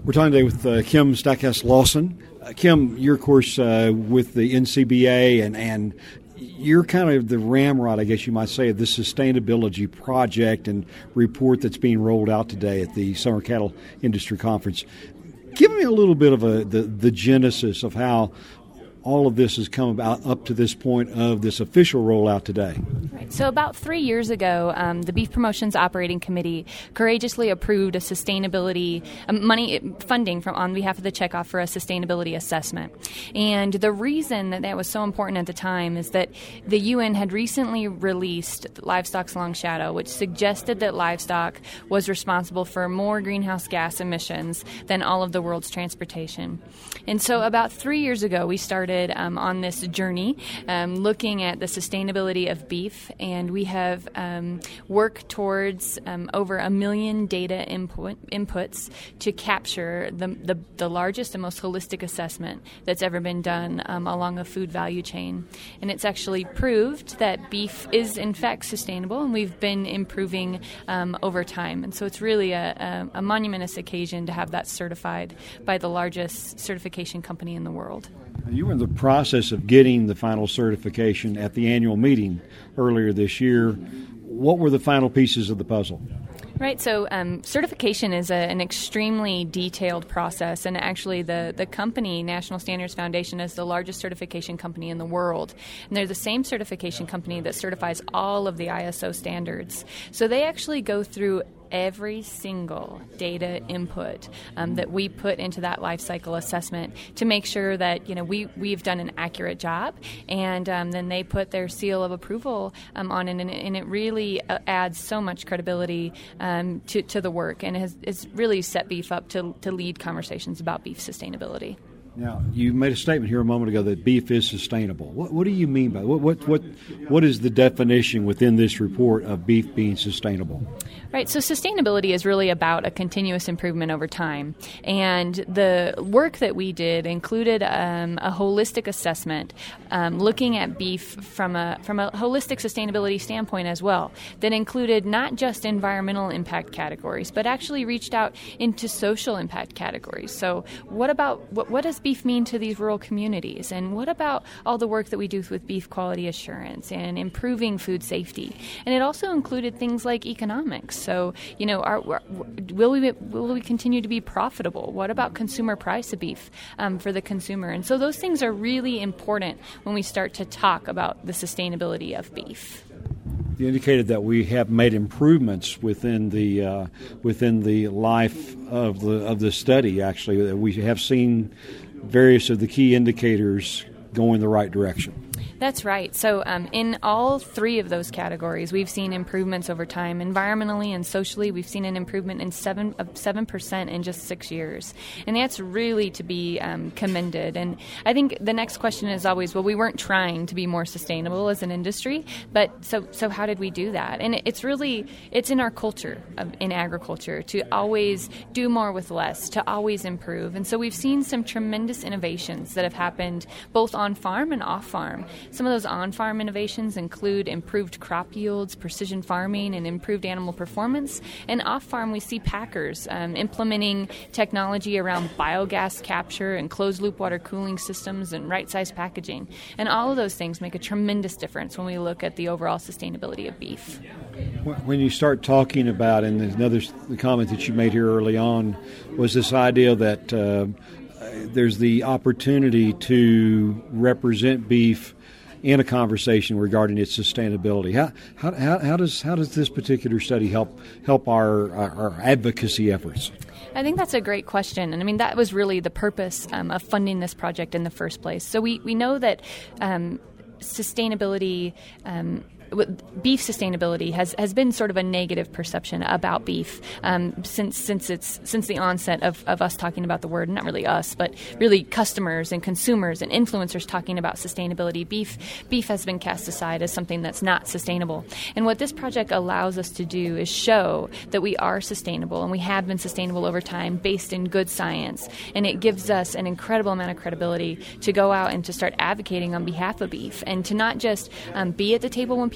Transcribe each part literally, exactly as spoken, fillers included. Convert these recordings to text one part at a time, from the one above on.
We're talking today with uh, Kim Stackhouse Lawson. Uh, Kim, you're, of course, uh, with the N C B A, and, and you're kind of the ramrod, I guess you might say, of this sustainability project and report that's being rolled out today at the Summer Cattle Industry Conference. Give me a little bit of a the, the genesis of how all of this has come about up to this point of this official rollout today. Right. So about three years ago, um, the Beef Promotions Operating Committee courageously approved a sustainability um, money funding from on behalf of the checkoff for a sustainability assessment. And the reason that that was so important at the time is that the U N had recently released Livestock's Long Shadow, which suggested that livestock was responsible for more greenhouse gas emissions than all of the world's transportation. And so about three years ago, we started Um, on this journey, um, looking at the sustainability of beef, and we have um, worked towards um, over a million data input, inputs to capture the, the, the largest and most holistic assessment that's ever been done um, along a food value chain. And it's actually proved that beef is in fact sustainable, and we've been improving um, over time. And so it's really a, a, a monumentous occasion to have that certified by the largest certification company in the world. You were in the process of getting the final certification at the annual meeting earlier this year. What were the final pieces of the puzzle? Right, so um, certification is a, an extremely detailed process, and actually the, the company, National Standards Foundation, is the largest certification company in the world. And they're the same certification company that certifies all of the I S O standards. So they actually go through every single data input um, that we put into that life cycle assessment to make sure that, you know, we, we've done an accurate job, and um, then they put their seal of approval um, on it, and, and it really uh, adds so much credibility um, to, to the work, and has, has really set beef up to, to lead conversations about beef sustainability. Now, you made a statement here a moment ago that beef is sustainable. What, what do you mean by what, what? What what is the definition within this report of beef being sustainable? Right, so sustainability is really about a continuous improvement over time. And the work that we did included um, a holistic assessment um, looking at beef from a from a holistic sustainability standpoint as well, that included not just environmental impact categories, but actually reached out into social impact categories. So what about what, what does beef mean to these rural communities? And what about all the work that we do with beef quality assurance and improving food safety? And it also included things like economics. So, you know, are, will we will we continue to be profitable? What about consumer price of beef um, for the consumer? And so those things are really important when we start to talk about the sustainability of beef. You indicated that we have made improvements within the uh, within the life of the of the study. Actually, we have seen various of the key indicators go in the right direction. That's right. So um, in all three of those categories, we've seen improvements over time. Environmentally and socially, we've seen an improvement in seven of seven percent in just six years, and that's really to be um, commended. And I think the next question is always, well, we weren't trying to be more sustainable as an industry, but so so how did we do that? And it's really it's in our culture of, in agriculture to always do more with less, to always improve. And so we've seen some tremendous innovations that have happened both on farm and off farm. Some of those on-farm innovations include improved crop yields, precision farming, and improved animal performance. And off-farm, we see packers um, implementing technology around biogas capture and closed-loop water cooling systems and right-sized packaging. And all of those things make a tremendous difference when we look at the overall sustainability of beef. When you start talking about, and another the comment that you made here early on, was this idea that uh, there's the opportunity to represent beef in a conversation regarding its sustainability. How how how, how does how does this particular study help help our, our our advocacy efforts? I think that's a great question. And I mean, that was really the purpose um, of funding this project in the first place. So we, we know that um, sustainability um, beef sustainability has, has been sort of a negative perception about beef um, since since it's since the onset of, of us talking about the word, not really us, but really customers and consumers and influencers talking about sustainability. Beef beef has been cast aside as something that's not sustainable. And what this project allows us to do is show that we are sustainable, and we have been sustainable over time based in good science. And it gives us an incredible amount of credibility to go out and to start advocating on behalf of beef, and to not just um, be at the table when people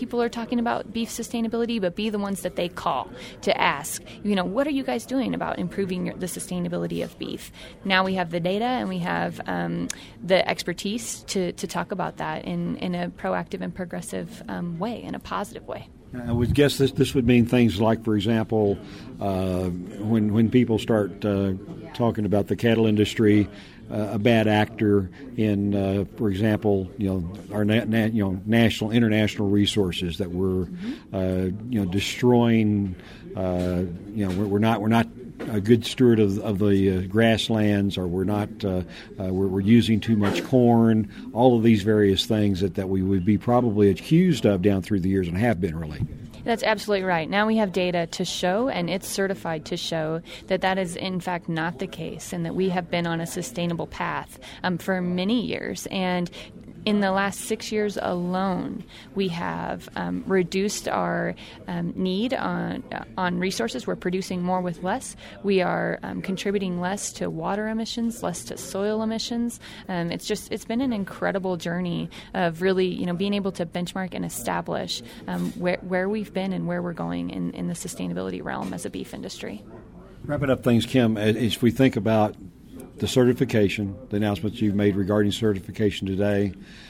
people are talking about beef sustainability, but be the ones that they call to ask, you know, what are you guys doing about improving your, the sustainability of beef? Now we have the data and we have um, the expertise to, to talk about that in, in a proactive and progressive um, way, in a positive way. I would guess this this would mean things like, for example, uh, when when people start uh, talking about the cattle industry, uh, a bad actor in, uh, for example, you know, our na- na- you know national international resources that we're mm-hmm. uh, you know destroying. Uh, you know, we're, we're not we're not. a good steward of, of the uh, grasslands, or we're not, uh, uh, we're, we're using too much corn, all of these various things that, that we would be probably accused of down through the years and have been really. That's absolutely right. Now we have data to show, and it's certified to show, that that is in fact not the case, and that we have been on a sustainable path um, for many years. And in the last six years alone, we have um, reduced our um, need on uh, on resources. We're producing more with less. We are um, contributing less to water emissions, less to soil emissions. Um, it's just it's been an incredible journey of really, you know, being able to benchmark and establish um, where where we've been and where we're going in, in the sustainability realm as a beef industry. Wrapping up things, Kim, as we think about the certification, the announcements you've made regarding certification today,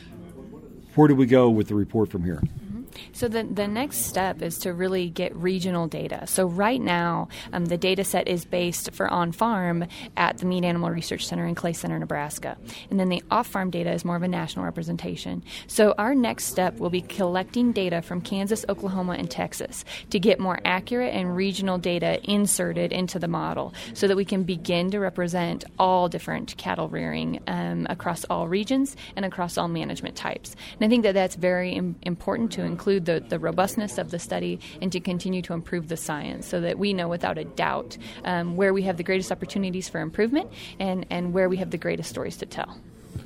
where do we go with the report from here? So the, the next step is to really get regional data. So right now, um, the data set is based for on-farm at the Meat Animal Research Center in Clay Center, Nebraska. And then the off-farm data is more of a national representation. So our next step will be collecting data from Kansas, Oklahoma, and Texas to get more accurate and regional data inserted into the model so that we can begin to represent all different cattle rearing um, across all regions and across all management types. And I think that that's very im- important to include include the, the robustness of the study and to continue to improve the science so that we know without a doubt um, where we have the greatest opportunities for improvement and, and where we have the greatest stories to tell.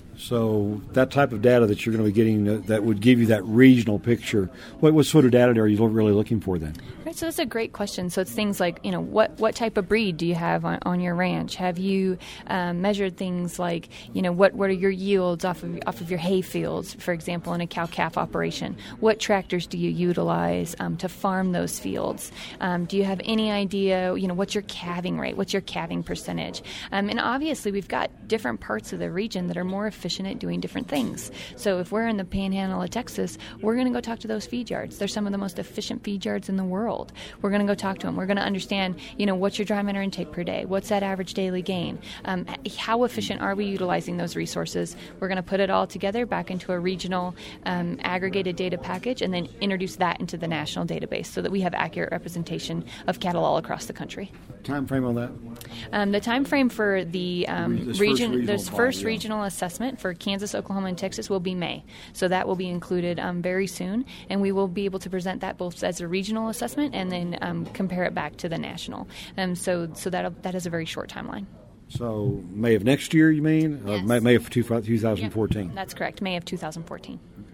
So that type of data that you're going to be getting uh, that would give you that regional picture, what, what sort of data are you really looking for then? Right, so that's a great question. So it's things like, you know, what, what type of breed do you have on, on your ranch? Have you um, measured things like, you know, what, what are your yields off of off of your hay fields, for example, in a cow-calf operation? What tractors do you utilize um, to farm those fields? Um, do you have any idea, you know, what's your calving rate? What's your calving percentage? Um, and obviously we've got different parts of the region that are more efficient at doing different things. So if we're in the panhandle of Texas, we're going to go talk to those feed yards. They're some of the most efficient feed yards in the world. We're going to go talk to them. We're going to understand, you know, what's your dry matter intake per day? What's that average daily gain? Um, how efficient are we utilizing those resources? We're going to put it all together back into a regional um, aggregated data package and then introduce that into the national database so that we have accurate representation of cattle all across the country. Time frame on that? Um, the time frame for the um, this region, first this regional first body, yeah. regional assessment for Kansas, Oklahoma, and Texas will be May. So that will be included um, very soon, and we will be able to present that both as a regional assessment and then um, compare it back to the national. Um, so so that that is a very short timeline. So May of next year, you mean? Yes. Uh, May, May of two thousand fourteen? Yep, that's correct, May of two thousand fourteen.